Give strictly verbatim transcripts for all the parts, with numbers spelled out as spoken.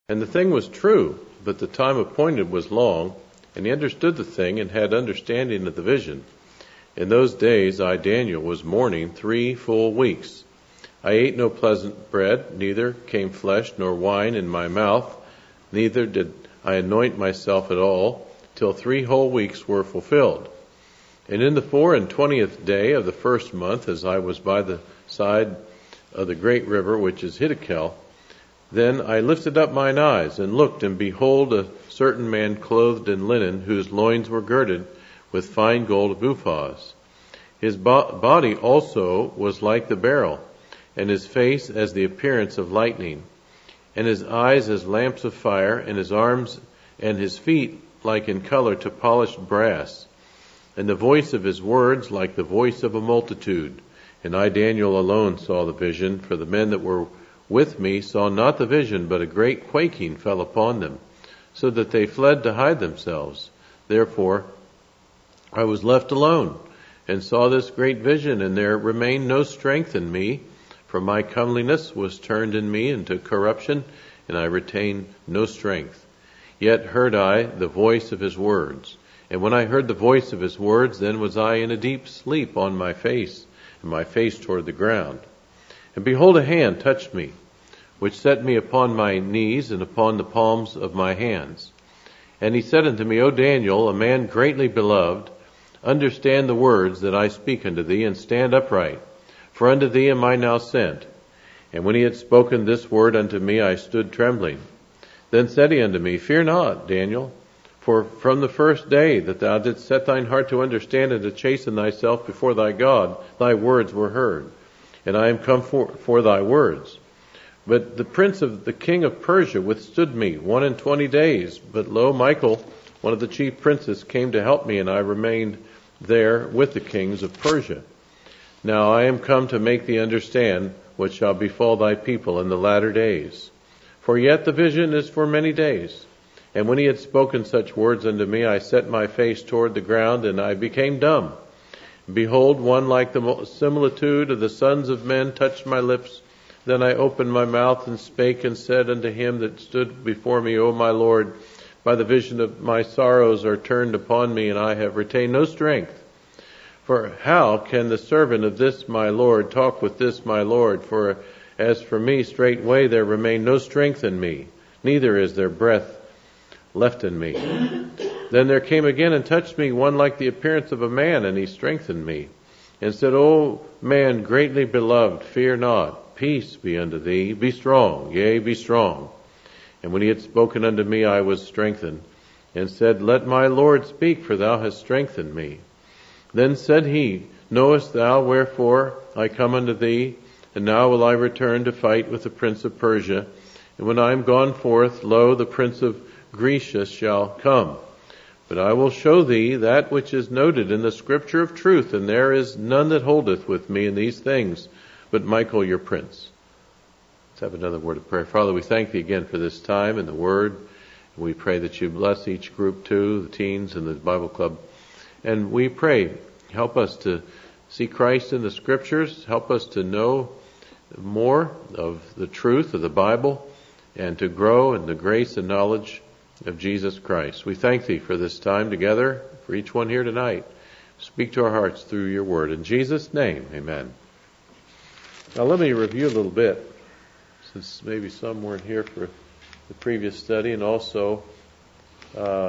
And the thing was true, but the time appointed was long, and he understood the thing and had understanding of the vision. In those days I, Daniel, was mourning three full weeks. I ate no pleasant bread, neither came flesh nor wine in my mouth, neither did I anoint myself at all, till three whole weeks were fulfilled. And in the four and twentieth day of the first month, as I was by the side of the great river, which is Hiddekel, then I lifted up mine eyes and looked, and behold, a certain man clothed in linen, whose loins were girded with fine gold of Uphaz. His bo- body also was like the beryl, and his face as the appearance of lightning, and his eyes as lamps of fire, and his arms and his feet like in color to polished brass, and the voice of his words like the voice of a multitude. And I, Daniel, alone saw the vision, for the men that were with me saw not the vision, but a great quaking fell upon them, so that they fled to hide themselves. Therefore I was left alone, and saw this great vision, and there remained no strength in me, for my comeliness was turned in me into corruption, and I retained no strength. Yet heard I the voice of his words. And when I heard the voice of his words, then was I in a deep sleep on my face, and my face toward the ground. And behold, a hand touched me, which set me upon my knees and upon the palms of my hands. And he said unto me, O Daniel, a man greatly beloved, understand the words that I speak unto thee, and stand upright, for unto thee am I now sent. And when he had spoken this word unto me, I stood trembling. Then said he unto me, Fear not, Daniel, for from the first day that thou didst set thine heart to understand and to chasten thyself before thy God, thy words were heard. And I am come for, for thy words. But the prince of the king of Persia withstood me one and twenty days. But lo, Michael, one of the chief princes, came to help me, and I remained there with the kings of Persia. Now I am come to make thee understand what shall befall thy people in the latter days. For yet the vision is for many days. And when he had spoken such words unto me, I set my face toward the ground, and I became dumb. Behold, one like the similitude of the sons of men touched my lips. Then I opened my mouth and spake and said unto him that stood before me, O my Lord, by the vision of my sorrows are turned upon me, and I have retained no strength. For how can the servant of this my Lord talk with this my Lord? For as for me, straightway there remained no strength in me, neither is there breath left in me. Then there came again and touched me one like the appearance of a man, and he strengthened me, and said, O man greatly beloved, fear not, peace be unto thee, be strong, yea, be strong. And when he had spoken unto me, I was strengthened, and said, Let my Lord speak, for thou hast strengthened me. Then said he, Knowest thou wherefore I come unto thee? And now will I return to fight with the prince of Persia. And when I am gone forth, lo, the prince of Grecia shall come. But I will show thee that which is noted in the scripture of truth, and there is none that holdeth with me in these things, but Michael your prince. Let's have another word of prayer. Father, we thank thee again for this time and the word. We pray that you bless each group too, the teens and the Bible club. And we pray, help us to see Christ in the scriptures, help us to know more of the truth of the Bible, and to grow in the grace and knowledge of Jesus Christ. We thank thee for this time together, for each one here tonight. Speak to our hearts through your word. In Jesus' name, amen. Now let me review a little bit, since maybe some weren't here for the previous study, and also uh,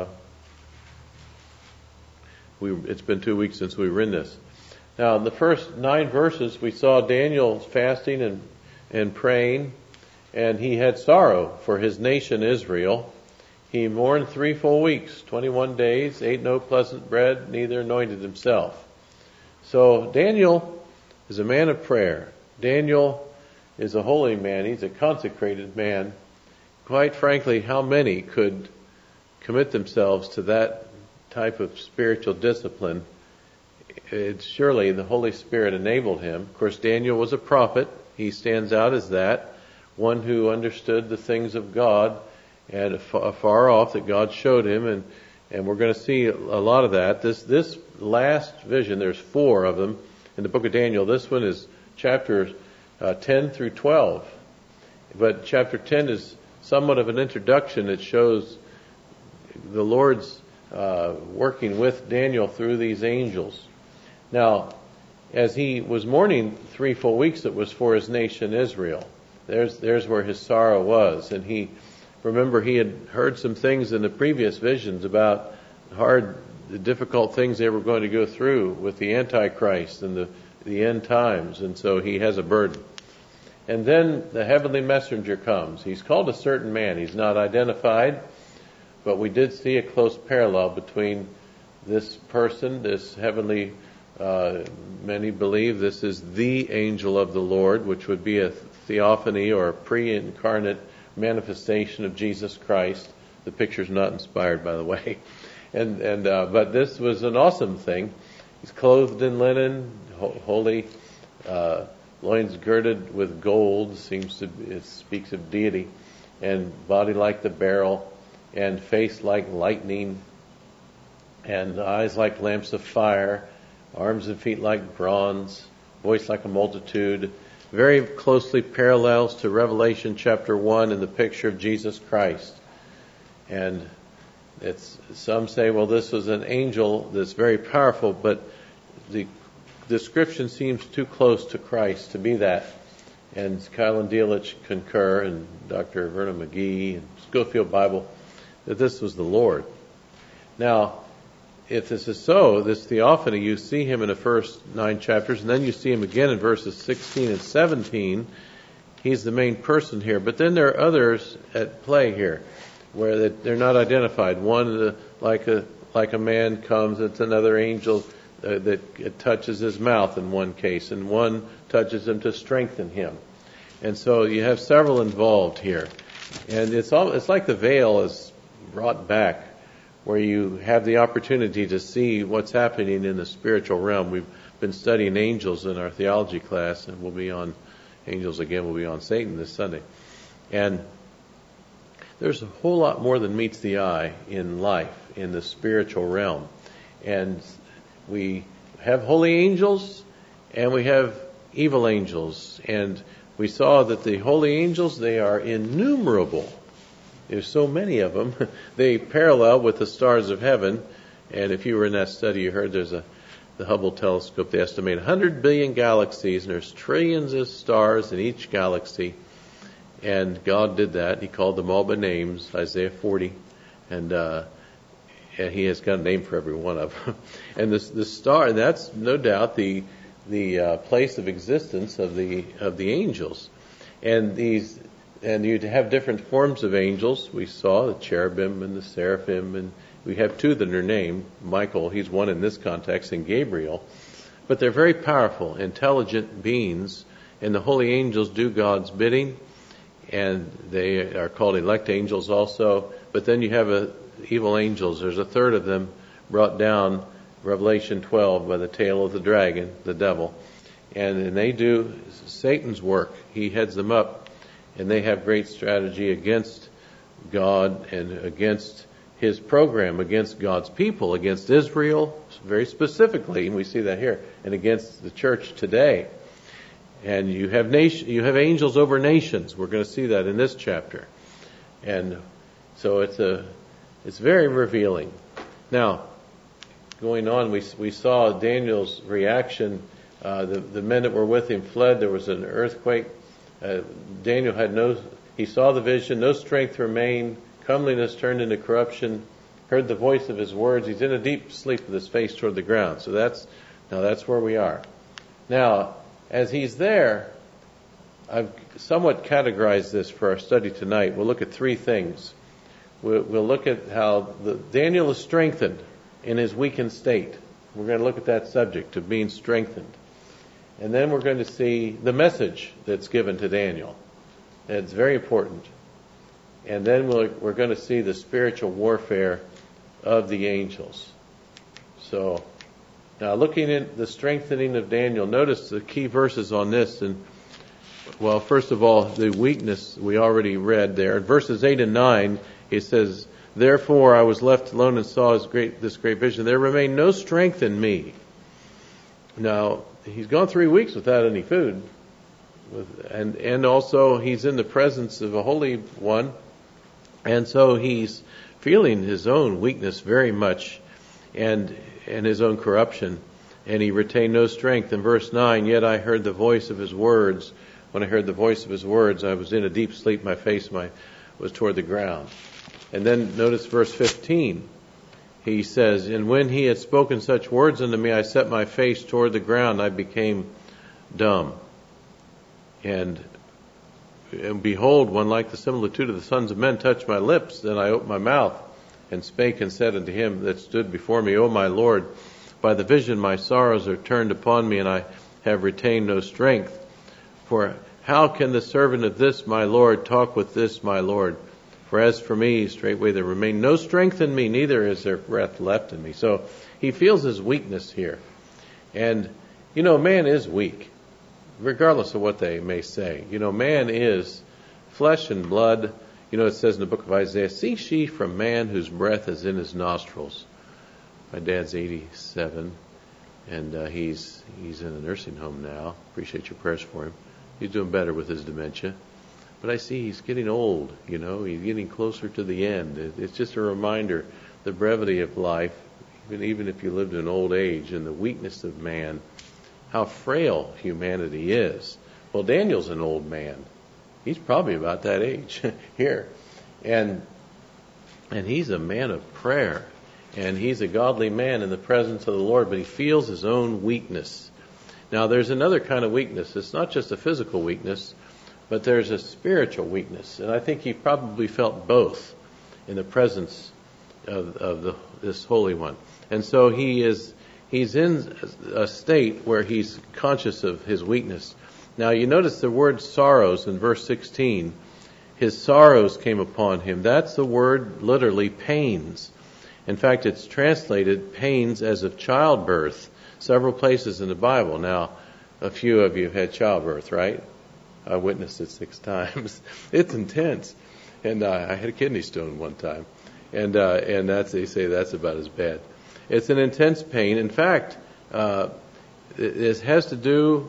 we, it's been two weeks since we were in this. Now in the first nine verses we saw Daniel fasting and, and praying, and he had sorrow for his nation Israel. He mourned three full weeks, twenty-one days, ate no pleasant bread, neither anointed himself. So Daniel is a man of prayer. Daniel is a holy man. He's a consecrated man. Quite frankly, how many could commit themselves to that type of spiritual discipline? It's surely the Holy Spirit enabled him. Of course, Daniel was a prophet. He stands out as that, one who understood the things of God and afar off that God showed him, and, and we're going to see a lot of that. This this last vision, there's four of them in the book of Daniel. This one is chapters uh, ten through twelve, but chapter ten is somewhat of an introduction. It shows the Lord's uh, working with Daniel through these angels. Now, as he was mourning three full weeks, it was for his nation Israel. There's there's where his sorrow was. And he, remember, he had heard some things in the previous visions about hard, the difficult things they were going to go through with the Antichrist and the, the end times. And so he has a burden. And then the heavenly messenger comes. He's called a certain man. He's not identified, but we did see a close parallel between this person, this heavenly, uh, many believe this is the angel of the Lord, which would be a theophany or a pre-incarnate manifestation of Jesus Christ. The picture's not inspired, by the way. And, and uh, but this was an awesome thing. He's clothed in linen, ho- holy, uh, loins girded with gold, seems to, it speaks of deity, and body like the beryl, and face like lightning, and eyes like lamps of fire, arms and feet like bronze, voice like a multitude. Very closely parallels to Revelation chapter one in the picture of Jesus Christ. And it's, some say, well, this was an angel that's very powerful, but the description seems too close to Christ to be that. And Kyle and Delitzsch concur, and Doctor Vernon McGee, and Schofield Bible, that this was the Lord. Now, if this is so, this theophany, you see him in the first nine chapters, and then you see him again in verses sixteen and seventeen. He's the main person here. But then there are others at play here, where they're not identified. One, like a like a man comes, it's another angel uh, that touches his mouth in one case, and one touches him to strengthen him. And so you have several involved here. And it's all, it's like the veil is brought back, where you have the opportunity to see what's happening in the spiritual realm. We've been studying angels in our theology class, and we'll be on angels again. We'll be on Satan this Sunday. And there's a whole lot more than meets the eye in life, in the spiritual realm. And we have holy angels, and we have evil angels. And we saw that the holy angels, they are innumerable. There's so many of them. They parallel with the stars of heaven. And if you were in that study, you heard there's a the Hubble telescope. They estimate one hundred billion galaxies, and there's trillions of stars in each galaxy. And God did that. He called them all by names, Isaiah forty. And, uh, and He has got a name for every one of them. And this the star, and that's no doubt the the uh, place of existence of the of the angels. And these. And you'd have different forms of angels. We saw the cherubim and the seraphim, and we have two that are named. Michael, he's one in this context, and Gabriel. But they're very powerful, intelligent beings, and the holy angels do God's bidding, and they are called elect angels also. But then you have a, evil angels. There's a third of them brought down, Revelation twelve, by the tail of the dragon, the devil. And, and they do Satan's work. He heads them up. And they have great strategy against God and against His program, against God's people, against Israel, very specifically, and we see that here, and against the church today. And you have nation, you have angels over nations. We're going to see that in this chapter. And so it's a, it's very revealing. Now, going on, we we saw Daniel's reaction. Uh, the the men that were with him fled. There was an earthquake. Uh, Daniel had no, he saw the vision, no strength remained, comeliness turned into corruption, heard the voice of his words. He's in a deep sleep with his face toward the ground. So that's, now that's where we are. Now, as he's there, I've somewhat categorized this for our study tonight. We'll look at three things. We'll, we'll look at how the, Daniel is strengthened in his weakened state. We're going to look at that subject of being strengthened. And then we're going to see the message that's given to Daniel. And it's very important. And then we're, we're going to see the spiritual warfare of the angels. So, now looking at the strengthening of Daniel, notice the key verses on this. And, well, first of all, the weakness we already read there. In verses eight and nine, it says, "Therefore I was left alone and saw his great, this great vision. There remained no strength in me." Now, he's gone three weeks without any food. With, and, and also he's in the presence of a holy one, And so he's feeling his own weakness very much, and and his own corruption, and he retained no strength. In verse nine, yet I heard the voice of his words. When I heard the voice of his words, I was in a deep sleep. My face my, was toward the ground. And then notice verse fifteen. He says, and when he had spoken such words unto me, I set my face toward the ground. I became dumb. And, and behold, one like the similitude of the sons of men touched my lips. Then I opened my mouth and spake and said unto him that stood before me, O my Lord, by the vision my sorrows are turned upon me, and I have retained no strength. For how can the servant of this my Lord talk with this my Lord? For as for me, straightway there remained no strength in me, neither is there breath left in me. So he feels his weakness here. And, you know, man is weak, regardless of what they may say. You know, man is flesh and blood. You know, it says in the book of Isaiah, cease ye from man whose breath is in his nostrils. My dad's eighty-seven, and uh, he's he's in a nursing home now. Appreciate your prayers for him. He's doing better with his dementia. But I see he's getting old, you know. He's getting closer to the end. It, it's just a reminder, the brevity of life, even, even if you lived in old age, and the weakness of man, how frail humanity is. Well, Daniel's an old man. He's probably about that age here. And and he's a man of prayer. And he's a godly man in the presence of the Lord, but he feels his own weakness. Now, there's another kind of weakness. It's not just a physical weakness, but there's a spiritual weakness. And I think he probably felt both in the presence of, of the, this Holy One. And so he is he's in a state where he's conscious of his weakness. Now, you notice the word sorrows in verse sixteen. His sorrows came upon him. That's the word literally pains. In fact, it's translated pains as of childbirth several places in the Bible. Now, a few of you have had childbirth, right? I witnessed it six times. It's intense. And uh, I had a kidney stone one time. And uh, and that's they say that's about as bad. It's an intense pain. In fact, uh, it has to do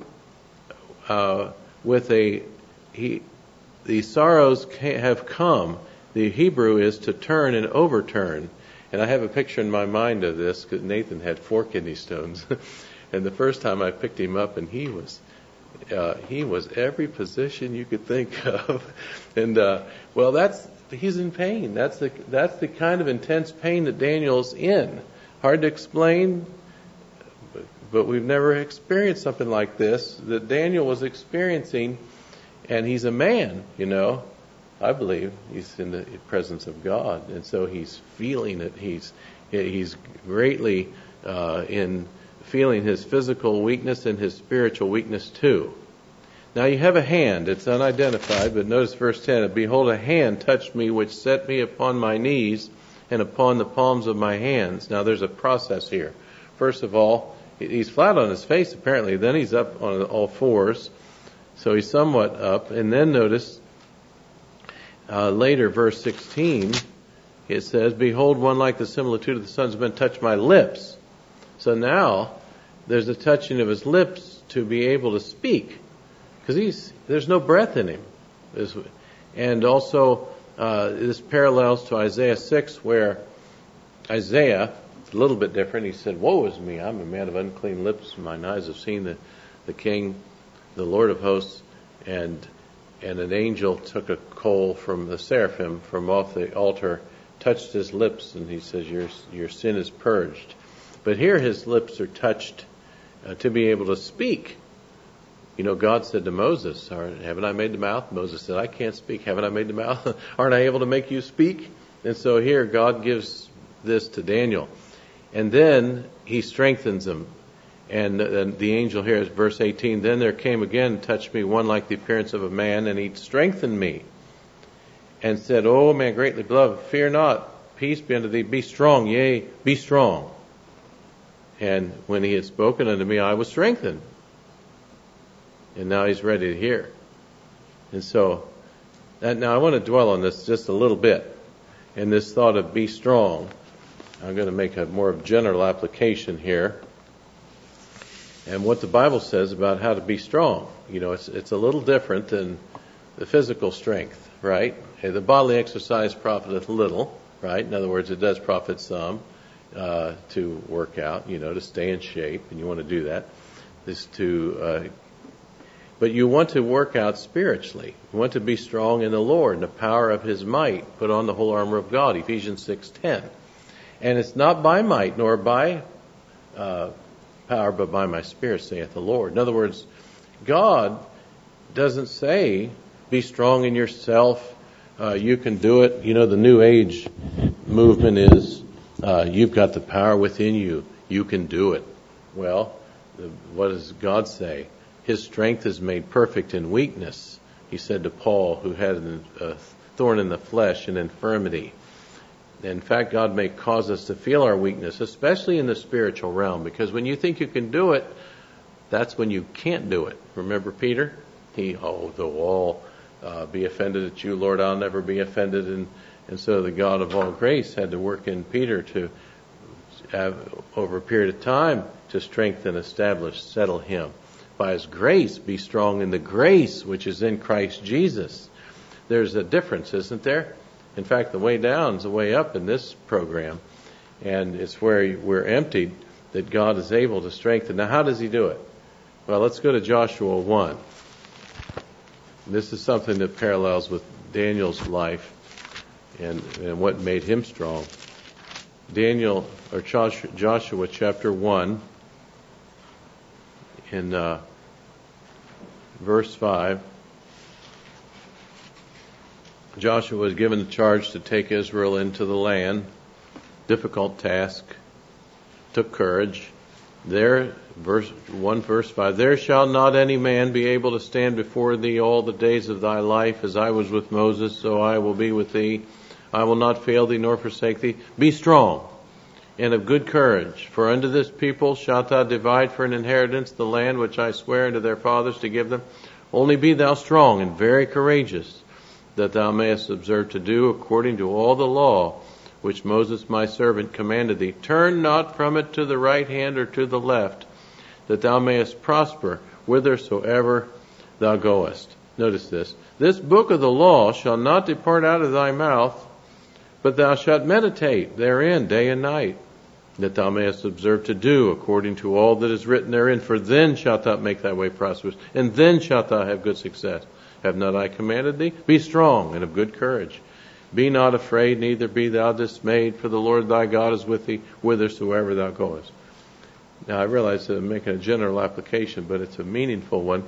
uh, with a... he. The sorrows have come. The Hebrew is to turn and overturn. And I have a picture in my mind of this because Nathan had four kidney stones. And the first time I picked him up, and he was uh, he was every position you could think of. And uh, well, that's he's in pain. That's the that's the kind of intense pain that Daniel's in. Hard to explain, but, but we've never experienced something like this that Daniel was experiencing. And he's a man, you know. I believe he's in the presence of God, and so he's feeling it. He's he's greatly uh, in feeling his physical weakness and his spiritual weakness too. Now you have a hand. It's unidentified, but notice verse ten. Behold, a hand touched me, which set me upon my knees and upon the palms of my hands. Now there's a process here. First of all, he's flat on his face apparently. Then he's up on all fours. So he's somewhat up. And then notice uh, later, verse sixteen, it says, behold, one like the similitude of the sons of men touched my lips. So now there's a touching of his lips to be able to speak. Because he's there's no breath in him. There's, and also uh, this parallels to Isaiah six, where Isaiah, it's a little bit different. He said, woe is me, I'm a man of unclean lips. Mine eyes have seen the, the King, the Lord of hosts, and and an angel took a coal from the seraphim from off the altar, touched his lips, and he says, your your sin is purged. But here his lips are touched uh, to be able to speak. You know, God said to Moses, haven't I made the mouth? Moses said, I can't speak. Haven't I made the mouth? Aren't I able to make you speak? And so here God gives this to Daniel. And then he strengthens him. And the angel here is verse eighteen. Then there came again and touched me one like the appearance of a man, and he strengthened me and said, O man greatly beloved, fear not, peace be unto thee, be strong, yea, be strong. And when he had spoken unto me, I was strengthened. And now he's ready to hear. And so, now I want to dwell on this just a little bit. And this thought of be strong. I'm going to make a more general application here. And what the Bible says about how to be strong. You know, it's it's a little different than the physical strength, right? Okay, the bodily exercise profiteth little, right? In other words, it does profit some uh, to work out, you know, to stay in shape, and you want to do that. Is to, uh, but you want to work out spiritually. You want to be strong in the Lord and the power of His might. Put on the whole armor of God, Ephesians six ten. And it's not by might nor by uh, power, but by my Spirit, saith the Lord. In other words, God doesn't say, be strong in yourself, uh, you can do it. You know, the New Age movement is, uh, you've got the power within you, you can do it. Well, the, what does God say? His strength is made perfect in weakness, He said to Paul, who had a thorn in the flesh, an infirmity. In fact, God may cause us to feel our weakness, especially in the spiritual realm, because when you think you can do it, that's when you can't do it. Remember Peter? He, oh, though all uh, be offended at you, Lord, I'll never be offended. And, and so the God of all grace had to work in Peter to have, over a period of time, to strengthen, establish, settle him. By His grace, be strong in the grace which is in Christ Jesus. There's a difference, isn't there? In fact, the way down is the way up in this program. And it's where we're emptied that God is able to strengthen. Now, how does He do it? Well, let's go to Joshua one. This is something that parallels with Daniel's life and, and what made him strong. Daniel, or Joshua, Joshua chapter one, in uh, verse five. Joshua was given the charge to take Israel into the land. Difficult task. Took courage. There, verse one, verse five. There shall not any man be able to stand before thee all the days of thy life. As I was with Moses, so I will be with thee. I will not fail thee nor forsake thee. Be strong and of good courage. For unto this people shalt thou divide for an inheritance the land which I swear unto their fathers to give them. Only be thou strong and very courageous, that thou mayest observe to do according to all the law which Moses my servant commanded thee. Turn not from it to the right hand or to the left, that thou mayest prosper whithersoever thou goest. Notice this. This book of the law shall not depart out of thy mouth, but thou shalt meditate therein day and night, that thou mayest observe to do according to all that is written therein. For then shalt thou make thy way prosperous, and then shalt thou have good success. Have not I commanded thee? Be strong and of good courage. Be not afraid, neither be thou dismayed, for the Lord thy God is with thee whithersoever thou goest. Now I realize that I'm making a general application, but it's a meaningful one.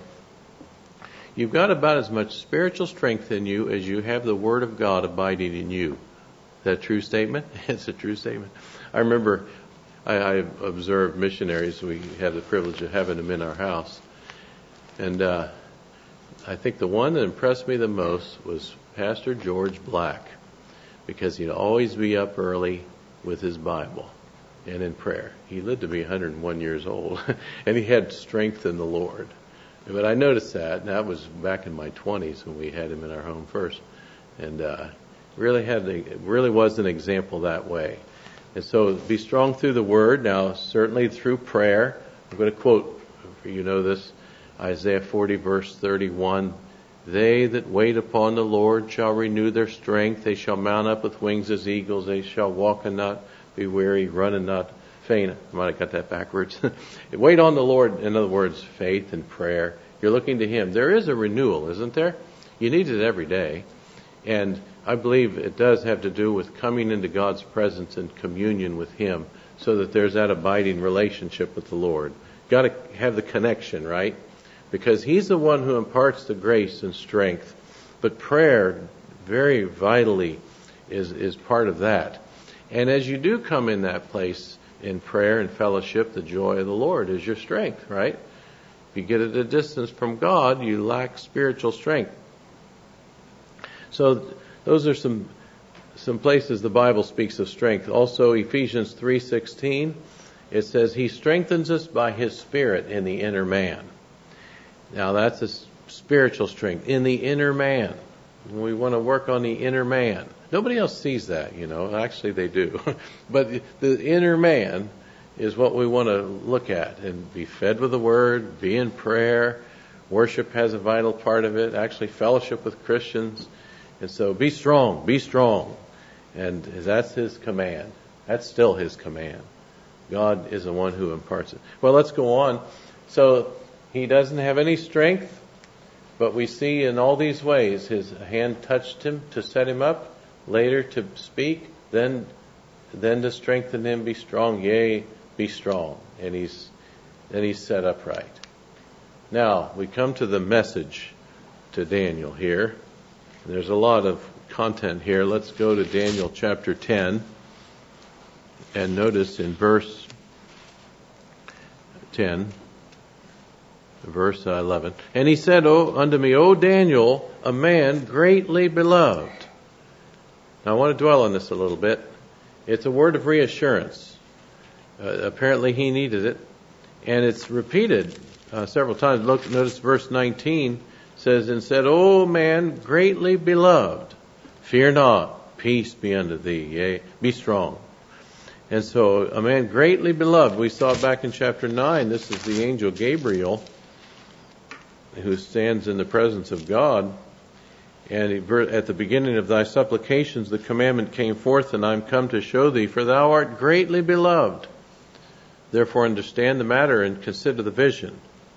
You've got about as much spiritual strength in you as you have the Word of God abiding in you. Is that a true statement? It's a true statement. I remember I, I observed missionaries. We had the privilege of having them in our house. And uh, I think the one that impressed me the most was Pastor George Black, because he'd always be up early with his Bible and in prayer. He lived to be one hundred one years old, and he had strength in the Lord. But I noticed that, and that was back in my twenties when we had him in our home first, and uh, really had the, it really was an example that way. And so, be strong through the Word. Now, certainly through prayer. I'm going to quote, you know this, Isaiah forty, verse thirty-one. They that wait upon the Lord shall renew their strength. They shall mount up with wings as eagles. They shall walk and not be weary, run and not faint. I might have got that backwards. Wait on the Lord, in other words, faith and prayer. You're looking to Him. There is a renewal, isn't there? You need it every day. And I believe it does have to do with coming into God's presence and communion with Him, so that there's that abiding relationship with the Lord. Got to have the connection, right? Because He's the one who imparts the grace and strength. But prayer, very vitally, is, is part of that. And as you do come in that place in prayer and fellowship, the joy of the Lord is your strength, right? If you get at a distance from God, you lack spiritual strength. So those are some some places the Bible speaks of strength. Also, Ephesians three sixteen, it says, He strengthens us by His Spirit in the inner man. Now that's a spiritual strength, in the inner man. We want to work on the inner man. Nobody else sees that, you know. Actually, they do. But the inner man is what we want to look at and be fed with the Word, be in prayer, Worship has a vital part of it. Actually, fellowship with Christians. And so be strong, be strong. And that's his command. That's still his command. God is the one who imparts it. Well, let's go on. So he doesn't have any strength, but we see in all these ways his hand touched him to set him up, later to speak, then then to strengthen him, be strong, yea, be strong. And he's then he's set upright. Now we come to the message to Daniel here. There's a lot of content here. Let's go to Daniel chapter ten and notice in verse ten, verse eleven. And he said oh, unto me, O Daniel, a man greatly beloved. Now I want to dwell on this a little bit. It's a word of reassurance. Uh, apparently he needed it. And it's repeated uh, several times. Look, notice verse nineteen says, and said, O man greatly beloved, fear not, peace be unto thee, yea, be strong. And so a man greatly beloved, we saw back in chapter nine, this is the angel Gabriel who stands in the presence of God. And he, at the beginning of thy supplications, the commandment came forth, and I am come to show thee, for thou art greatly beloved. Therefore understand the matter and consider the vision.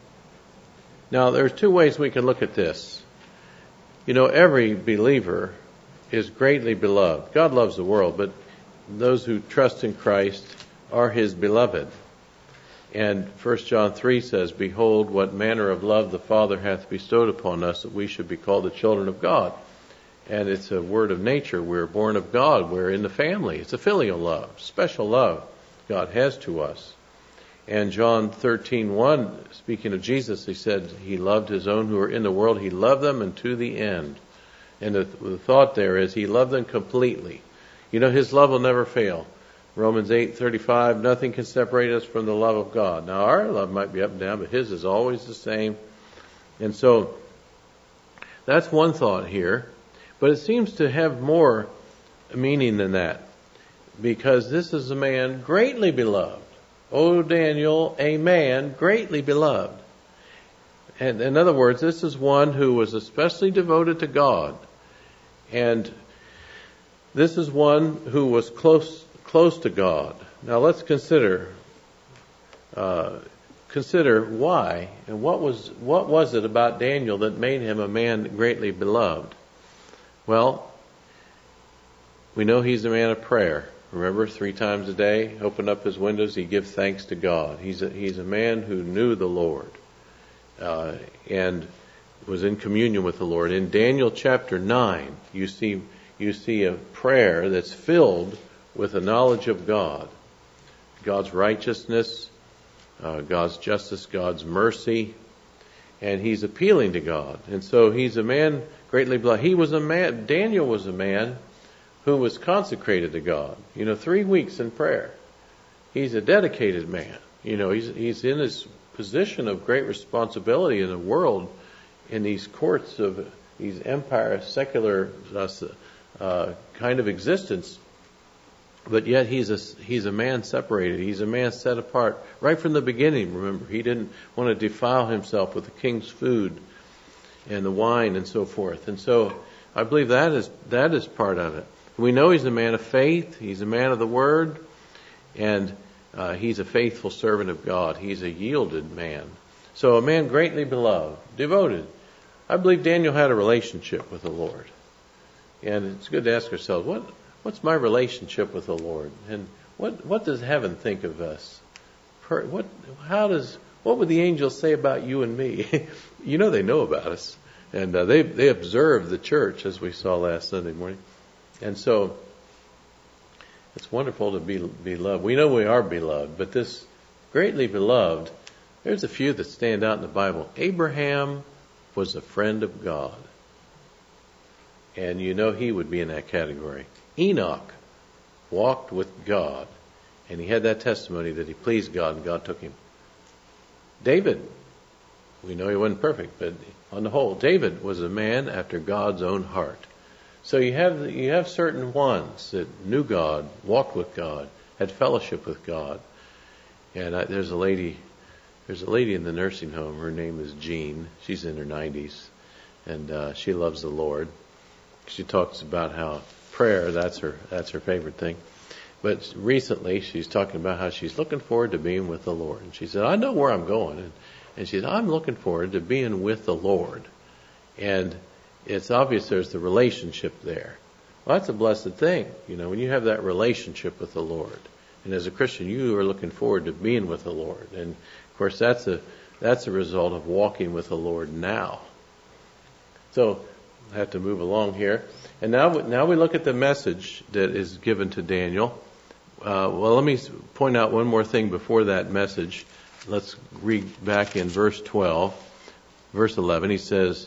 Now, there's two ways we can look at this. You know, every believer is greatly beloved. God loves the world, but those who trust in Christ are his beloved. And First John three says, behold, what manner of love the Father hath bestowed upon us, that we should be called the children of God. And it's a word of nature. We're born of God. We're in the family. It's a filial love, special love God has to us. And John thirteen one, speaking of Jesus, he said he loved his own who were in the world. He loved them unto the end. And the, the thought there is he loved them completely. You know, his love will never fail. Romans eight thirty-five, nothing can separate us from the love of God. Now, our love might be up and down, but his is always the same. And so, that's one thought here. But it seems to have more meaning than that. Because this is a man greatly beloved. O Daniel, a man greatly beloved. And in other words, this is one who was especially devoted to God. And this is one who was close close to God. Now let's consider uh, consider why and what was what was it about Daniel that made him a man greatly beloved? Well, we know he's a man of prayer. Remember, three times a day, open up his windows, he gives thanks to God. He's a, he's a man who knew the Lord uh, and was in communion with the Lord. In Daniel chapter nine, you see you see a prayer that's filled with a knowledge of God, God's righteousness, uh, God's justice, God's mercy, and he's appealing to God. And so he's a man greatly beloved. He was a man. Daniel was a man who was consecrated to God. You know, three weeks in prayer. He's a dedicated man. You know, he's he's in his position of great responsibility in the world, in these courts of these empire, secular uh, uh, kind of existence. But yet he's a he's a man separated. He's a man set apart right from the beginning. Remember, he didn't want to defile himself with the king's food and the wine and so forth. And so I believe that is that is part of it. We know he's a man of faith. He's a man of the word. And uh, he's a faithful servant of God. He's a yielded man. So a man greatly beloved, devoted. I believe Daniel had a relationship with the Lord. And it's good to ask ourselves, what what's my relationship with the Lord? And what what does heaven think of us? What how does what would the angels say about you and me? You know they know about us. And uh, they they observe the church, as we saw last Sunday morning. And so, it's wonderful to be beloved. We know we are beloved, but this greatly beloved, there's a few that stand out in the Bible. Abraham was a friend of God. And you know he would be in that category. Enoch walked with God, and he had that testimony that he pleased God, and God took him. David, we know he wasn't perfect, but on the whole, David was a man after God's own heart. So you have you have certain ones that knew God, walked with God, had fellowship with God. And I, there's a lady There's a lady in the nursing home. Her name is Jean. She's in her nineties, and uh, she loves the Lord. She talks about how prayer, that's her that's her favorite thing. But recently she's talking about how she's looking forward to being with the Lord. And she said, I know where I'm going. And, and she said, I'm looking forward to being with the Lord. And it's obvious there's the relationship there. Well, that's a blessed thing, you know, when you have that relationship with the Lord. And as a Christian, you are looking forward to being with the Lord. And of course, that's a that's a result of walking with the Lord now. So I have to move along here. And now, now we look at the message that is given to Daniel. Uh, well, let me point out one more thing before that message. Let's read back in verse twelve. Verse eleven, he says,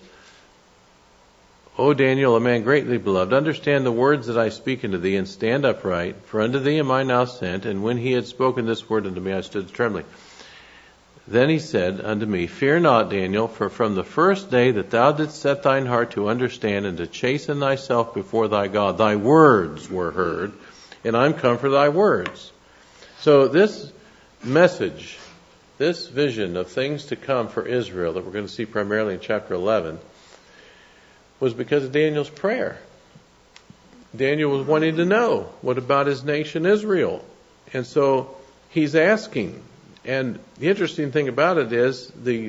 O Daniel, a man greatly beloved, understand the words that I speak unto thee, and stand upright, for unto thee am I now sent. And when he had spoken this word unto me, I stood trembling. Then he said unto me, Fear not, Daniel, for from the first day that thou didst set thine heart to understand and to chasten thyself before thy God, thy words were heard, and I'm come for thy words. So this message, this vision of things to come for Israel that we're going to see primarily in chapter eleven, was because of Daniel's prayer. Daniel was wanting to know, what about his nation Israel? And so he's asking. And the interesting thing about it is the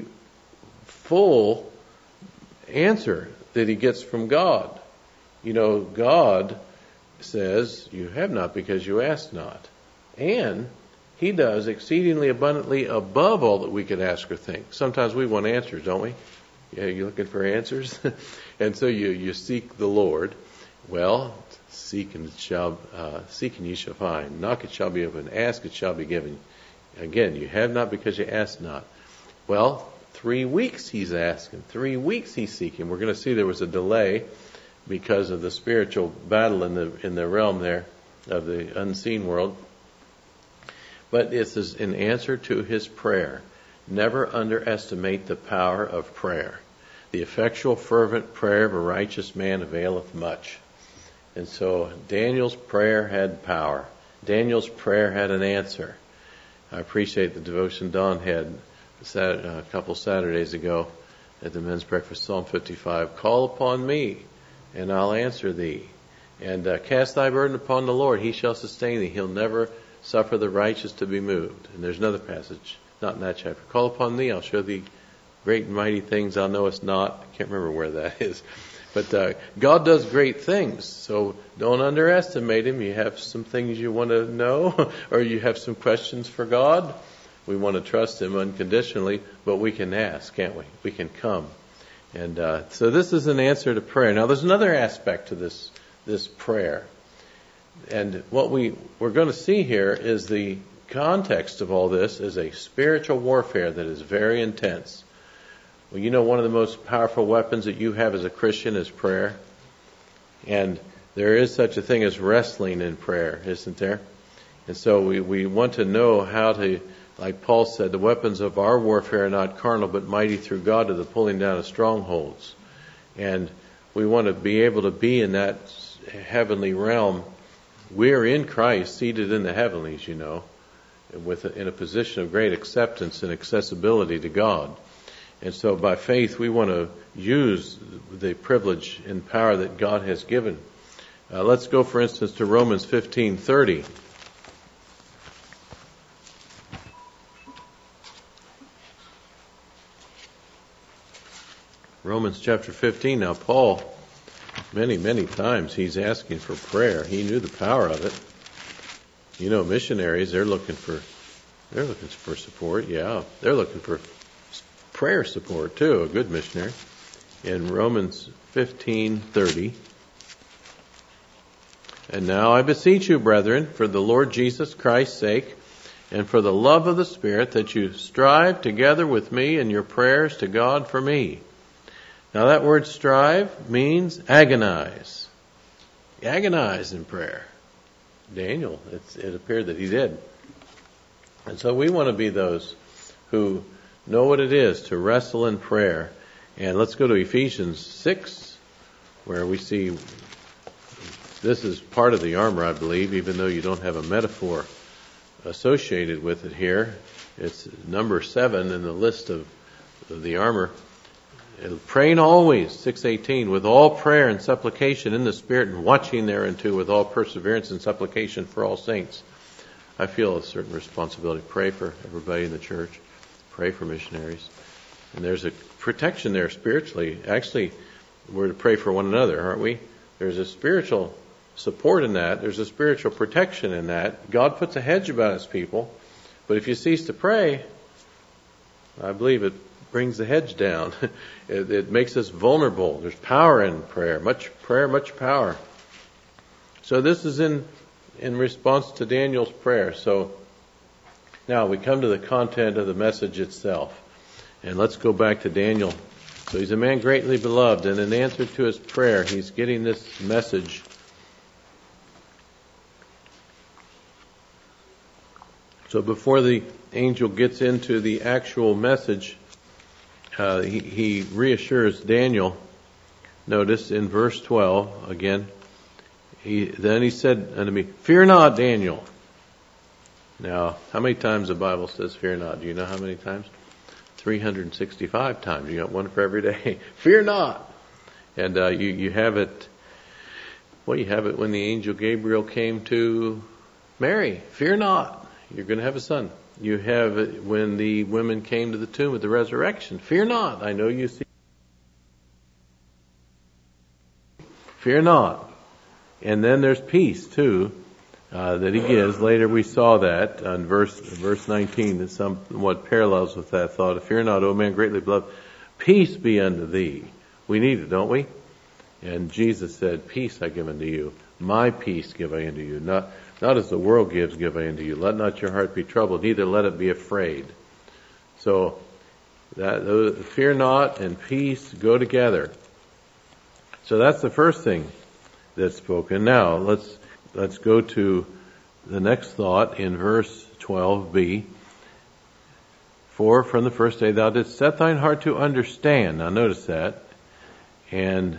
full answer that he gets from God. You know, God says, you have not because you ask not. And he does exceedingly abundantly above all that we could ask or think. Sometimes we want answers, don't we? Yeah, you're looking for answers? And so you, you seek the Lord. Well, seek and it shall, uh, seek and ye shall find. Knock, it shall be opened. Ask, it shall be given. Again, you have not because you ask not. Well, three weeks he's asking. Three weeks he's seeking. We're going to see there was a delay because of the spiritual battle in the in the realm there of the unseen world. But this is in answer to his prayer. Never underestimate the power of prayer. The effectual, fervent prayer of a righteous man availeth much. And so Daniel's prayer had power. Daniel's prayer had an answer. I appreciate the devotion Don had a couple Saturdays ago at the men's breakfast, Psalm fifty-five. Call upon me, and I'll answer thee. And uh, cast thy burden upon the Lord. He shall sustain thee. He'll never suffer the righteous to be moved. And there's another passage, not in that chapter. Call upon me, I'll show thee great and mighty things thou knowest not. I can't remember where that is. But uh, God does great things, so don't underestimate him. You have some things you want to know, or you have some questions for God. We want to trust him unconditionally, but we can ask, can't we? We can come. And uh, so this is an answer to prayer. Now there's another aspect to this this prayer. And what we, we're going to see here is the context of all this is a spiritual warfare that is very intense. Well, you know, one of the most powerful weapons that you have as a Christian is prayer. And there is such a thing as wrestling in prayer, isn't there? And so we, we want to know how to, like Paul said, the weapons of our warfare are not carnal, but mighty through God to the pulling down of strongholds. And we want to be able to be in that heavenly realm. We're in Christ, seated in the heavenlies, you know, with a, in a position of great acceptance and accessibility to God. And so by faith, we want to use the privilege and power that God has given. Uh, let's go, for instance, to Romans fifteen thirty. Romans chapter fifteen. Now, Paul, many, many times, he's asking for prayer. He knew the power of it. You know, missionaries, they're looking for, they're looking for support. Yeah, they're looking for prayer support too, a good missionary. In Romans fifteen thirty. And now I beseech you, brethren, for the Lord Jesus Christ's sake, and for the love of the Spirit, that you strive together with me in your prayers to God for me. Now that word strive means agonize. Agonize in prayer. Daniel, it's, it appeared that he did. And so we want to be those who know what it is to wrestle in prayer. And let's go to Ephesians six, where we see this is part of the armor, I believe, even though you don't have a metaphor associated with it here. It's number seven in the list of, of the armor. Praying always, six eighteen, with all prayer and supplication in the Spirit, and watching thereunto with all perseverance and supplication for all saints. I feel a certain responsibility. Pray for everybody in the church. Pray for missionaries. And there's a protection there spiritually. Actually, we're to pray for one another, aren't we? There's a spiritual support in that. There's a spiritual protection in that. God puts a hedge about His people. But if you cease to pray, I believe it brings the hedge down. It, it makes us vulnerable. There's power in prayer. Much prayer, much power. So this is in, in response to Daniel's prayer. So now we come to the content of the message itself. And let's go back to Daniel. So he's a man greatly beloved, and in answer to his prayer, he's getting this message. So before the angel gets into the actual message, uh, he, he reassures Daniel. Notice in verse twelve, again, he, then he said unto me, "Fear not, Daniel." Now, how many times the Bible says fear not? Do you know how many times? three hundred sixty-five times. You got one for every day. Fear not. And uh, you, you have it, well, you have it when the angel Gabriel came to Mary. Fear not. You're going to have a son. You have it when the women came to the tomb at the resurrection. Fear not. I know you see. Fear not. And then there's peace too, uh, that he gives. Later we saw that on verse verse nineteen that somewhat parallels with that thought. Fear not, O man greatly beloved. Peace be unto thee. We need it, don't we? And Jesus said, "Peace I give unto you. My peace give I unto you. Not Not as the world gives, give I unto you. Let not your heart be troubled, neither let it be afraid." So, that those, fear not and peace go together. So that's the first thing that's spoken. Now, let's let's go to the next thought in verse twelve b. "For from the first day thou didst set thine heart to understand." Now notice that. And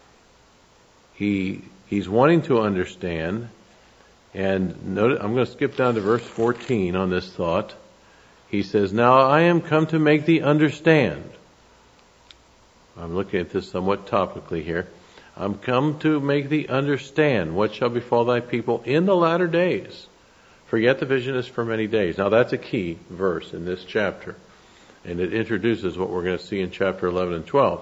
he he's wanting to understand. And notice, I'm going to skip down to verse fourteen on this thought. He says, "Now I am come to make thee understand." I'm looking at this somewhat topically here. "I'm come to make thee understand what shall befall thy people in the latter days. For yet the vision is for many days." Now that's a key verse in this chapter. And it introduces what we're going to see in chapter eleven and twelve.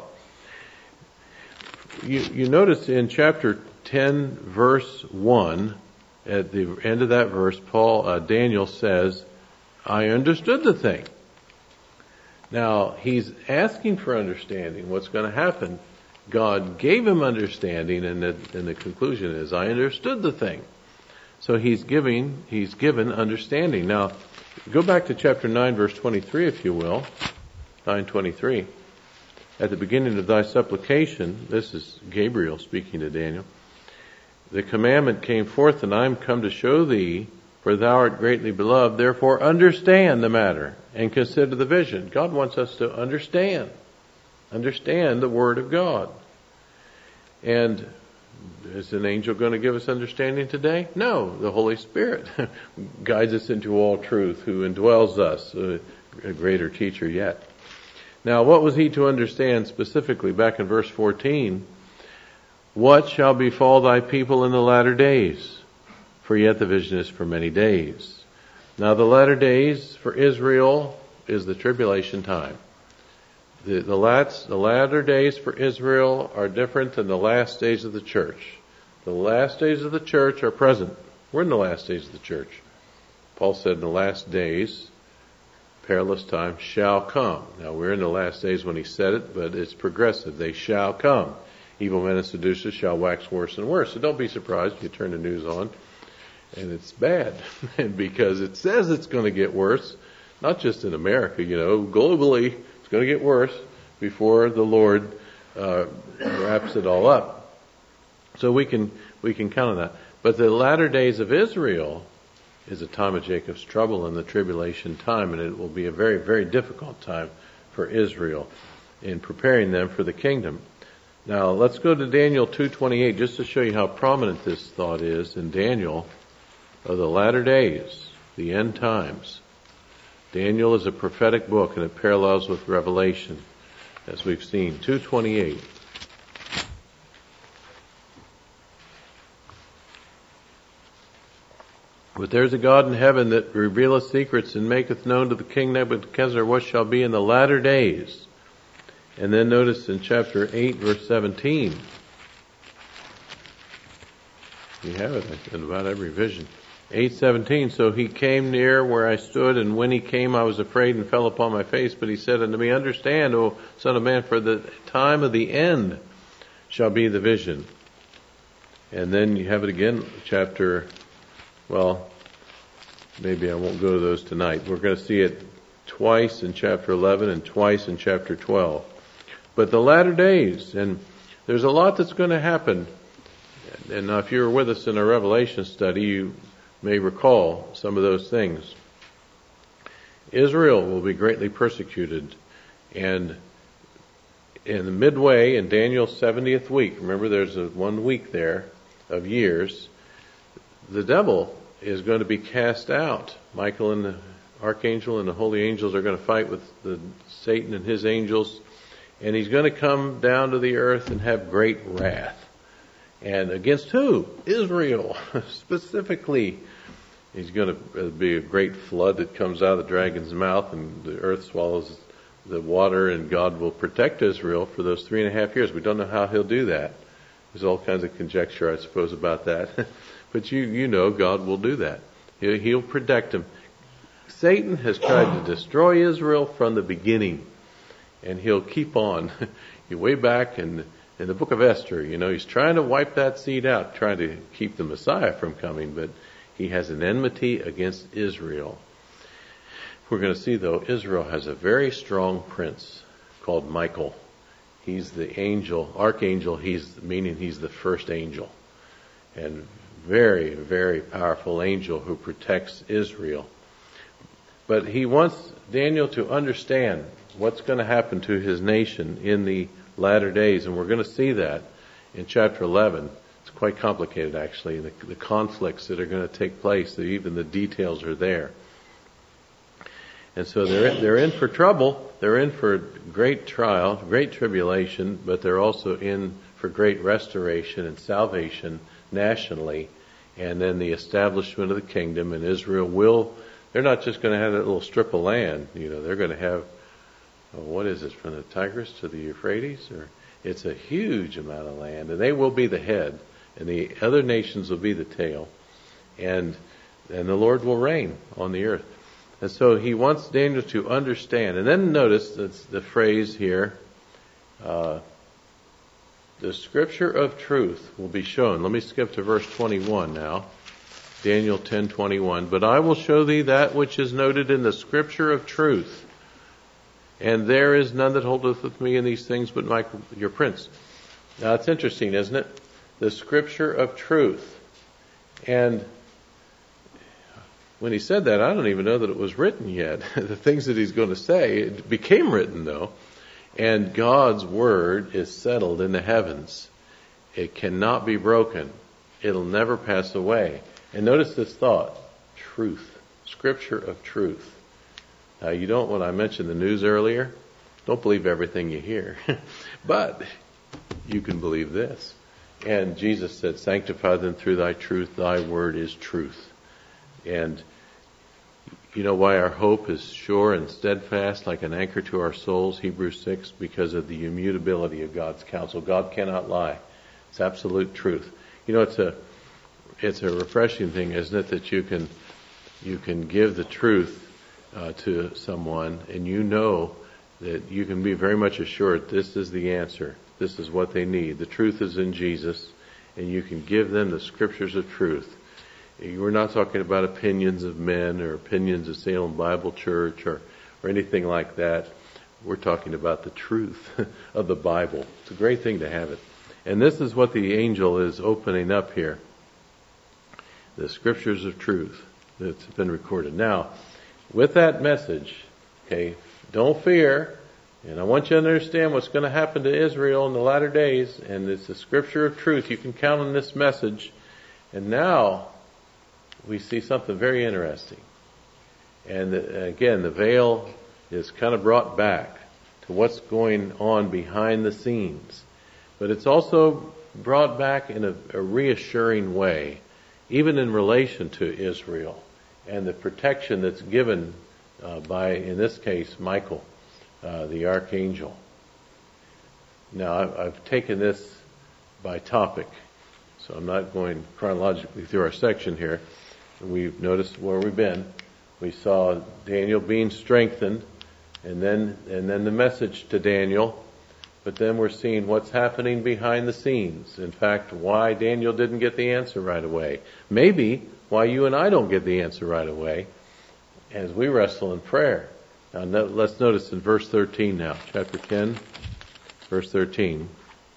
You, you notice in chapter ten, verse one, at the end of that verse, Paul, uh, Daniel says, "I understood the thing." Now, he's asking for understanding. What's going to happen? God gave him understanding, and the, and the conclusion is, "I understood the thing." So he's giving, he's given understanding. Now, go back to chapter nine, verse twenty-three, if you will. nine twenty-three. "At the beginning of thy supplication," this is Gabriel speaking to Daniel, "the commandment came forth, and I am come to show thee, for thou art greatly beloved. Therefore understand the matter, and consider the vision." God wants us to understand. Understand the Word of God. And is an angel going to give us understanding today? No. The Holy Spirit guides us into all truth, who indwells us, a, a greater teacher yet. Now, what was he to understand specifically? Back in verse fourteen, "What shall befall thy people in the latter days? For yet the vision is for many days." Now the latter days for Israel is the tribulation time. The, the, lats, the latter days for Israel are different than the last days of the church. The last days of the church are present. We're in the last days of the church. Paul said in the last days, perilous time shall come. Now we're in the last days when he said it, but it's progressive. They shall come. "Evil men and seducers shall wax worse and worse." So don't be surprised if you turn the news on and it's bad. And because it says it's going to get worse, not just in America, you know, globally, it's going to get worse before the Lord uh, wraps it all up. So we can we can count on that. But the latter days of Israel is a time of Jacob's trouble and the tribulation time, and it will be a very, very difficult time for Israel in preparing them for the kingdom. Now, let's go to Daniel two twenty-eight just to show you how prominent this thought is in Daniel of the latter days, the end times. Daniel is a prophetic book, and it parallels with Revelation, as we've seen. two twenty-eight. But there's a God in heaven that revealeth secrets and maketh known to the king Nebuchadnezzar what shall be in the latter days. And then notice in chapter eight, verse seventeen. You have it in about every vision. eight seventeen, so he came near where I stood, and when he came I was afraid and fell upon my face. But he said unto me, understand, O son of man, for the time of the end shall be the vision. And then you have it again, chapter, well, maybe I won't go to those tonight. We're going to see it twice in chapter eleven and twice in chapter twelve. But the latter days, and there's a lot that's going to happen. And now if you were with us in our Revelation study, you may recall some of those things. Israel will be greatly persecuted, and in the midway, in Daniel's seventieth week, remember there's a one week there of years, the devil is going to be cast out. Michael and the archangel and the holy angels are going to fight with the Satan and his angels, and he's going to come down to the earth and have great wrath. And against who? Israel, specifically. He's going to be a great flood that comes out of the dragon's mouth, and the earth swallows the water, and God will protect Israel for those three and a half years. We don't know how he'll do that. There's all kinds of conjecture, I suppose, about that. But you, you know God will do that. He'll, he'll protect him. Satan has tried to destroy Israel from the beginning, and he'll keep on. You're way back in, in the book of Esther, you know, he's trying to wipe that seed out, trying to keep the Messiah from coming, but he has an enmity against Israel. We're going to see, though, Israel has a very strong prince called Michael. He's the angel, archangel, he's meaning he's the first angel. And very, very powerful angel who protects Israel. But he wants Daniel to understand what's going to happen to his nation in the latter days, and we're going to see that in chapter eleven. It's quite complicated, actually, the, the conflicts that are going to take place, even the details are there. And so they're in, they're in for trouble, they're in for great trial, great tribulation, but they're also in for great restoration and salvation nationally, and then the establishment of the kingdom. And Israel will, they're not just going to have that little strip of land, you know, they're going to have, oh, what is it, from the Tigris to the Euphrates? Or it's a huge amount of land, and they will be the head, and the other nations will be the tail, and and the Lord will reign on the earth. And so he wants Daniel to understand. And then notice that's the phrase here, uh, the scripture of truth will be shown. Let me skip to verse twenty-one now. Daniel ten twenty-one. But I will show thee that which is noted in the scripture of truth. And there is none that holdeth with me in these things but Michael, your prince. Now it's interesting, isn't it? The scripture of truth. And when he said that, I don't even know that it was written yet. The things that he's going to say, it became written though. And God's word is settled in the heavens. It cannot be broken. It'll never pass away. And notice this thought, truth, scripture of truth. Now you don't, when I mentioned the news earlier, don't believe everything you hear. But you can believe this. And Jesus said, sanctify them through thy truth. Thy word is truth. And you know why our hope is sure and steadfast like an anchor to our souls, Hebrews six, because of the immutability of God's counsel. God cannot lie. It's absolute truth. You know, it's a it's a refreshing thing, isn't it, that you can you can give the truth uh, to someone, and you know that you can be very much assured this is the answer. This is what they need. The truth is in Jesus, and you can give them the scriptures of truth. We're not talking about opinions of men or opinions of Salem Bible Church or, or anything like that. We're talking about the truth of the Bible. It's a great thing to have it. And this is what the angel is opening up here. The scriptures of truth that's been recorded. Now, with that message, okay, don't fear. And I want you to understand what's going to happen to Israel in the latter days. And it's the scripture of truth. You can count on this message. And now we see something very interesting. And the, again, the veil is kind of brought back to what's going on behind the scenes. But it's also brought back in a, a reassuring way, even in relation to Israel and the protection that's given uh, by, in this case, Michael, uh, the archangel. Now, I've, I've taken this by topic, so I'm not going chronologically through our section here. We've noticed where we've been. We saw Daniel being strengthened, and then and then the message to Daniel. But then we're seeing what's happening behind the scenes. In fact, why Daniel didn't get the answer right away. Maybe why you and I don't get the answer right away as we wrestle in prayer. Now, let's notice in verse thirteen now, chapter ten, verse thirteen.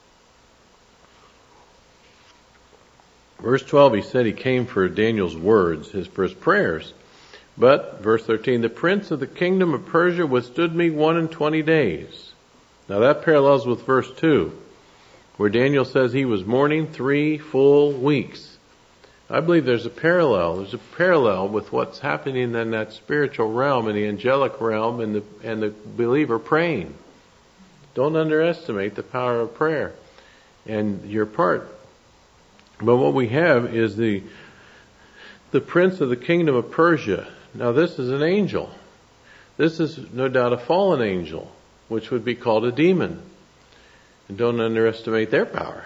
Verse twelve, he said he came for Daniel's words, his for his prayers. But, verse thirteen, the prince of the kingdom of Persia withstood me one and twenty days. Now that parallels with verse two, where Daniel says he was mourning three full weeks. I believe there's a parallel. There's a parallel with what's happening in that spiritual realm, in the angelic realm, and the, and the believer praying. Don't underestimate the power of prayer and your part. But what we have is the, the prince of the kingdom of Persia. Now this is an angel. This is no doubt a fallen angel, which would be called a demon. And don't underestimate their power.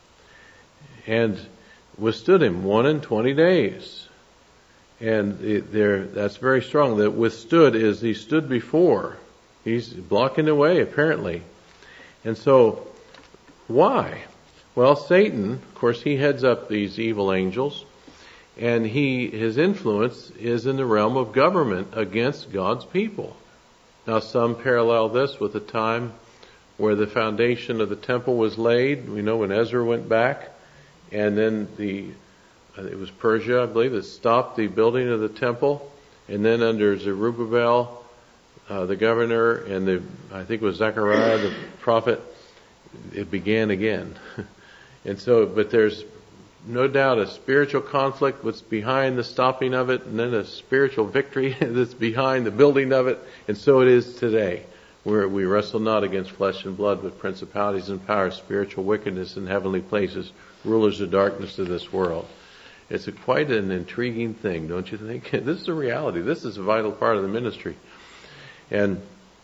And withstood him one and twenty days. And there, that's very strong. That withstood is he stood before. He's blocking the way, apparently. And so, why? Well, Satan, of course, he heads up these evil angels. And he, his influence is in the realm of government against God's people. Now, some parallel this with the time where the foundation of the temple was laid. We know when Ezra went back, and then the it was Persia, I believe, that stopped the building of the temple, and then under Zerubbabel, uh, the governor, and the I think it was Zechariah, the prophet, it began again. And so, but there's no doubt a spiritual conflict that's behind the stopping of it, and then a spiritual victory that's behind the building of it. And so it is today, where we wrestle not against flesh and blood, but principalities and powers, spiritual wickedness in heavenly places, rulers of darkness of this world. It's a, quite an intriguing thing, don't you think? This is a reality. This is a vital part of the ministry. And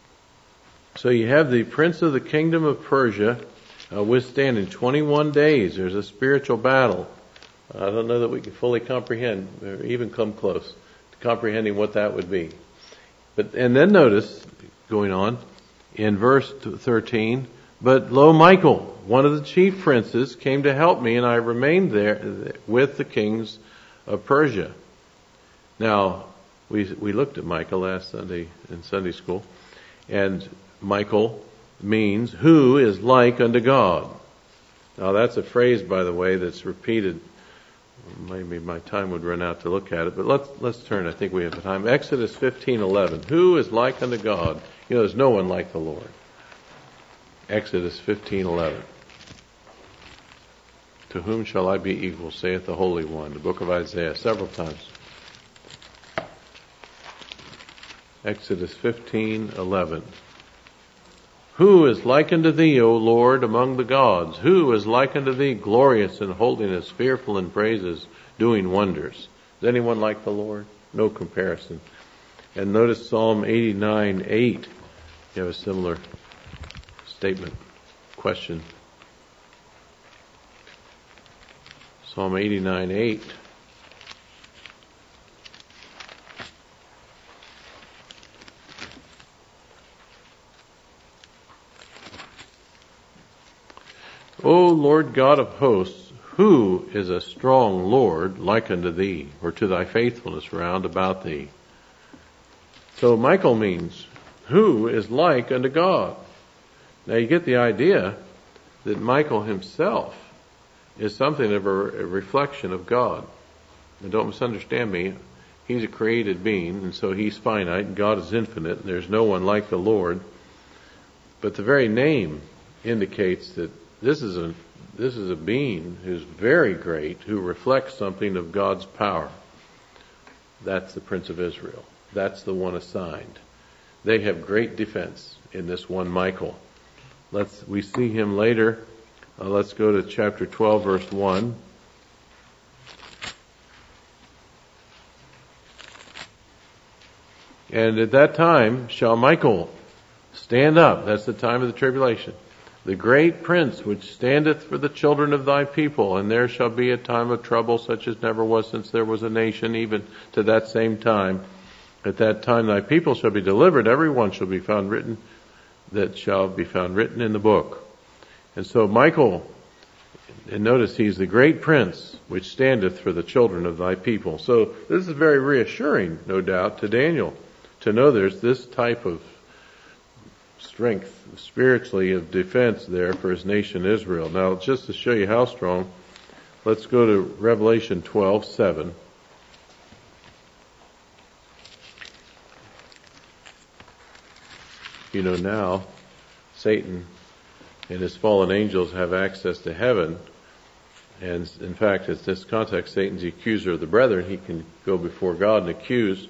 so you have the prince of the kingdom of Persia Uh, withstanding twenty-one days. There's a spiritual battle. I don't know that we can fully comprehend, or even come close to comprehending what that would be. But and then notice, going on, in verse thirteen, but lo, Michael, one of the chief princes, came to help me, and I remained there with the kings of Persia. Now, we we looked at Michael last Sunday in Sunday school, and Michael means who is like unto God. Now that's a phrase, by the way, that's repeated. Maybe my time would run out to look at it, but let's let's turn. I think we have time. Exodus fifteen eleven. Who is like unto God? You know, there's no one like the Lord. Exodus fifteen eleven. To whom shall I be equal, saith the Holy One? The book of Isaiah, several times. Exodus fifteen eleven. Who is like unto thee, O Lord, among the gods? Who is like unto thee, glorious in holiness, fearful in praises, doing wonders? Is anyone like the Lord? No comparison. And notice Psalm eighty-nine eight. You have a similar statement, question. Psalm eighty-nine eight. O Lord God of hosts, who is a strong Lord like unto thee, or to thy faithfulness round about thee? So Michael means, who is like unto God? Now you get the idea that Michael himself is something of a, a reflection of God. And don't misunderstand me. He's a created being, and so he's finite, and God is infinite, and there's no one like the Lord. But the very name indicates that This is a this is a being who's very great, who reflects something of God's power. That's the Prince of Israel. That's the one assigned. They have great defense in this one Michael. Let's we see him later. Uh, let's go to chapter twelve, verse one. And at that time shall Michael stand up. That's the time of the tribulation. The great prince which standeth for the children of thy people. And there shall be a time of trouble such as never was since there was a nation, even to that same time. At that time thy people shall be delivered. Every one shall be found written that shall be found written in the book. And so Michael, and notice he's the great prince which standeth for the children of thy people. So this is very reassuring, no doubt, to Daniel, to know there's this type of strength spiritually of defense there for his nation Israel. Now, just to show you how strong, let's go to Revelation twelve seven. You know, now Satan and his fallen angels have access to heaven. And in fact, in this context, Satan's the accuser of the brethren. He can go before God and accuse.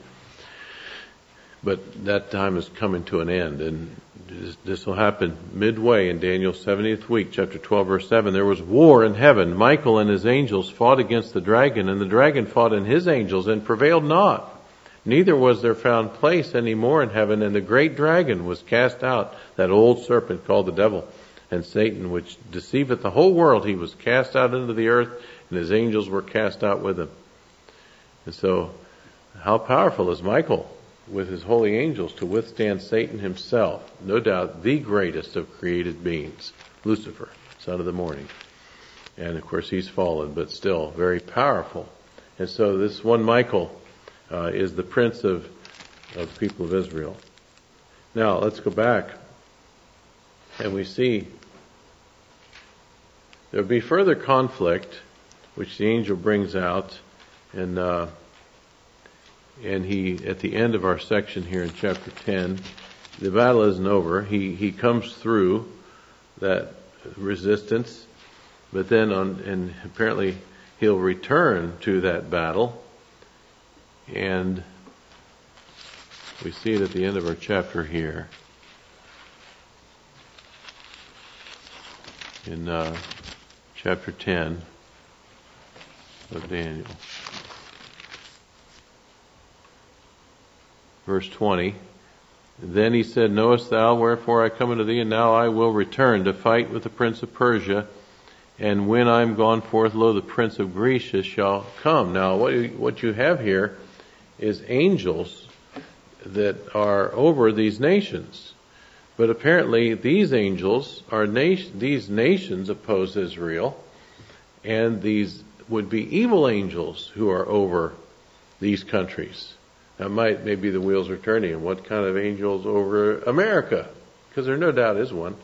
But that time is coming to an end. And this will happen midway in Daniel's seventieth week, chapter twelve, verse seven. There was war in heaven. Michael and his angels fought against the dragon, and the dragon fought in his angels and prevailed not. Neither was there found place any more in heaven, and the great dragon was cast out, that old serpent called the devil and Satan, which deceiveth the whole world. He was cast out into the earth, and his angels were cast out with him. And so, how powerful is Michael with his holy angels to withstand Satan himself, no doubt the greatest of created beings, Lucifer, son of the morning. And of course he's fallen, but still very powerful. And so this one Michael uh, is the prince of, of the people of Israel. Now let's go back, and we see there will be further conflict, which the angel brings out, and uh, and he, at the end of our section here in chapter ten, the battle isn't over. He he comes through that resistance, but then on, and apparently he'll return to that battle, and we see it at the end of our chapter here. In uh, chapter ten of Daniel. Verse twenty, then he said, knowest thou wherefore I come unto thee? And now I will return to fight with the prince of Persia. And when I am gone forth, lo, the prince of Grecia shall come. Now what you, what you have here is angels that are over these nations. But apparently these angels are nation, these nations oppose Israel, and these would be evil angels who are over these countries. Now, might maybe the wheels are turning. And what kind of angels over America? Because there no doubt is one.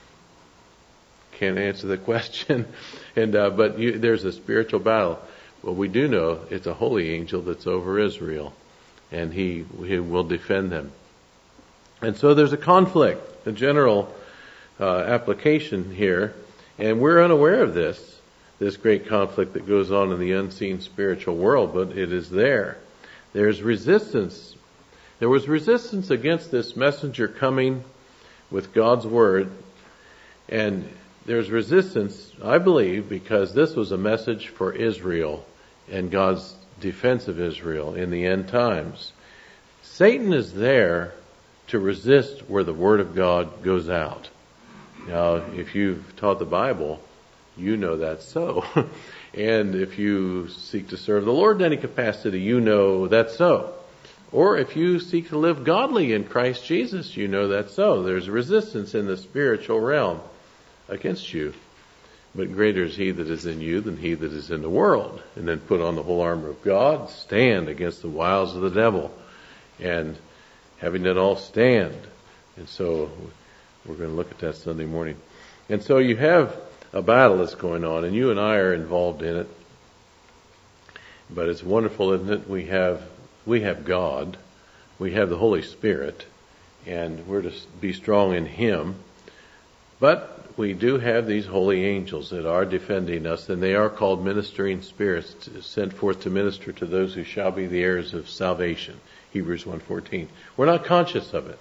Can't answer the question. and uh, but you, there's a spiritual battle. Well, we do know it's a holy angel that's over Israel, and he he will defend them. And so there's a conflict, a general uh, application here, and we're unaware of this, this great conflict that goes on in the unseen spiritual world, but it is there. There's resistance. There was resistance against this messenger coming with God's word, and there's resistance, I believe, because this was a message for Israel and God's defense of Israel in the end times. Satan is there to resist where the word of God goes out. Now, if you've taught the Bible, you know that's so. And if you seek to serve the Lord in any capacity, you know that's so. Or if you seek to live godly in Christ Jesus, you know that's so. There's resistance in the spiritual realm against you. But greater is he that is in you than he that is in the world. And then put on the whole armor of God, stand against the wiles of the devil, and having it all stand. And so we're going to look at that Sunday morning. And so you have a battle that's going on, and you and I are involved in it. But it's wonderful, isn't it? We have we have God, we have the Holy Spirit, and we're to be strong in Him. But we do have these holy angels that are defending us, and they are called ministering spirits, sent forth to minister to those who shall be the heirs of salvation. Hebrews one fourteen. We're not conscious of it.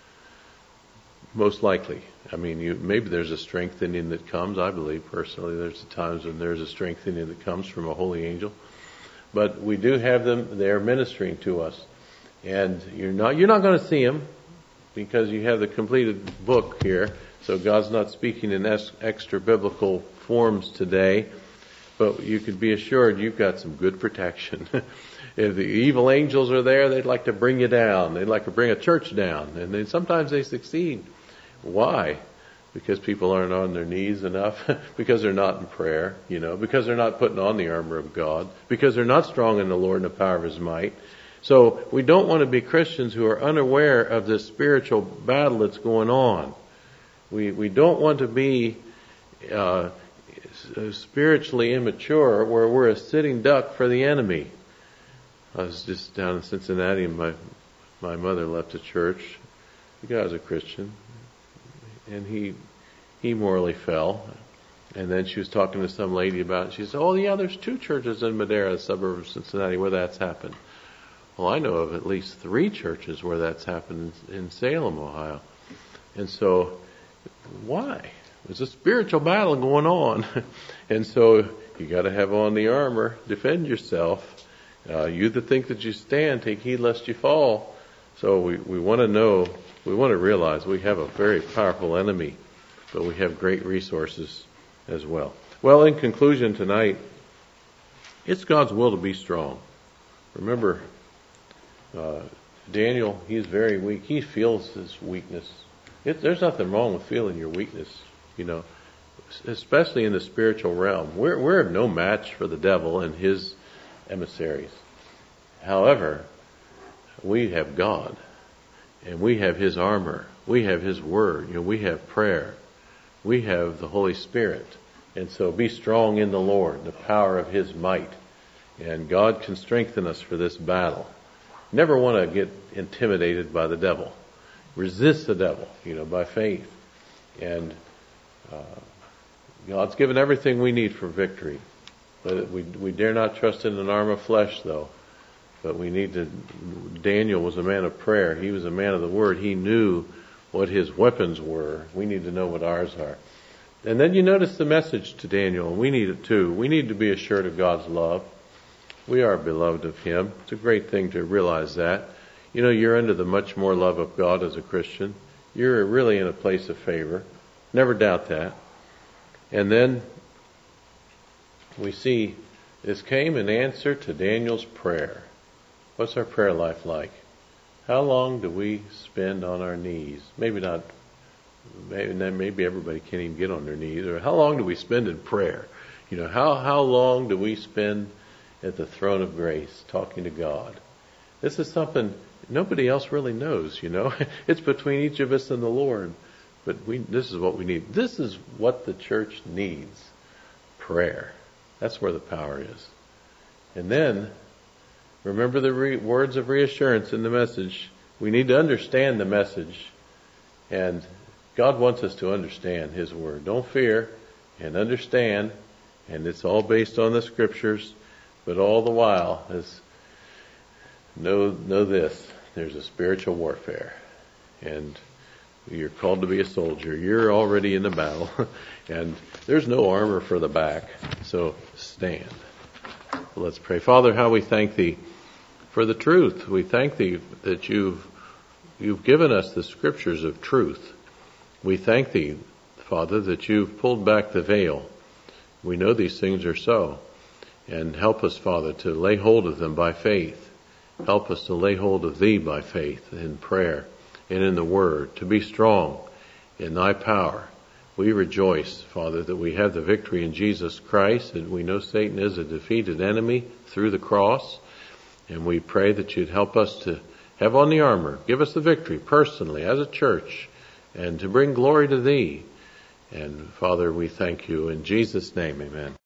Most likely. I mean, you, maybe there's a strengthening that comes. I believe personally there's times when there's a strengthening that comes from a holy angel. But we do have them. They're ministering to us. And you're not, you're not going to see them because you have the completed book here. So God's not speaking in extra biblical forms today. But you can be assured you've got some good protection. If the evil angels are there, they'd like to bring you down. They'd like to bring a church down. And then sometimes they succeed. Why? Because people aren't on their knees enough. Because they're not in prayer. You know, because they're not putting on the armor of God. Because they're not strong in the Lord and the power of His might. So we don't want to be Christians who are unaware of this spiritual battle that's going on. We we don't want to be uh, spiritually immature where we're a sitting duck for the enemy. I was just down in Cincinnati and my my mother left a church. The guy was a Christian. And he he morally fell. And then she was talking to some lady about it. She said, oh, yeah, there's two churches in Madera, a suburb of Cincinnati, where that's happened. Well, I know of at least three churches where that's happened in Salem, Ohio. And so, why? There's a spiritual battle going on. And so, you got to have on the armor, defend yourself. Uh, you that think that you stand, take heed lest you fall. So we, we want to know, we want to realize we have a very powerful enemy, but we have great resources as well. Well, in conclusion tonight, it's God's will to be strong. Remember, uh, Daniel, he's very weak. He feels his weakness. It, there's nothing wrong with feeling your weakness, you know, especially in the spiritual realm. We're, we're no match for the devil and his emissaries. However, we have God, and we have His armor. We have His Word. You know, we have prayer. We have the Holy Spirit. And so be strong in the Lord, the power of His might. And God can strengthen us for this battle. Never want to get intimidated by the devil. Resist the devil, you know, by faith. And uh, God's given everything we need for victory. But we we dare not trust in an arm of flesh, though. But we need to, Daniel was a man of prayer. He was a man of the Word. He knew what his weapons were. We need to know what ours are. And then you notice the message to Daniel, and we need it too. We need to be assured of God's love. We are beloved of Him. It's a great thing to realize that. You know, you're under the much more love of God as a Christian. You're really in a place of favor. Never doubt that. And then we see this came in answer to Daniel's prayer. What's our prayer life like? How long do we spend on our knees? Maybe not, maybe, maybe everybody can't even get on their knees. Or how long do we spend in prayer? You know, how, how long do we spend at the throne of grace talking to God? This is something nobody else really knows, you know. It's between each of us and the Lord. But we, this is what we need. This is what the church needs. Prayer. That's where the power is. And then, remember the re- words of reassurance in the message. We need to understand the message. And God wants us to understand His Word. Don't fear, and understand. And it's all based on the Scriptures. But all the while, is know, know this. There's a spiritual warfare. And you're called to be a soldier. You're already in the battle. And there's no armor for the back. So stand. Let's pray. Father, how we thank Thee for the truth. We thank Thee that you've you've given us the Scriptures of truth. We thank Thee, Father, that you've pulled back the veil. We know these things are so. And help us, Father, to lay hold of them by faith. Help us to lay hold of Thee by faith in prayer and in the Word, to be strong in Thy power. We rejoice, Father, that we have the victory in Jesus Christ, and we know Satan is a defeated enemy through the cross. And we pray that You'd help us to have on the armor, give us the victory personally as a church, and to bring glory to Thee. And Father, we thank You in Jesus' name, amen.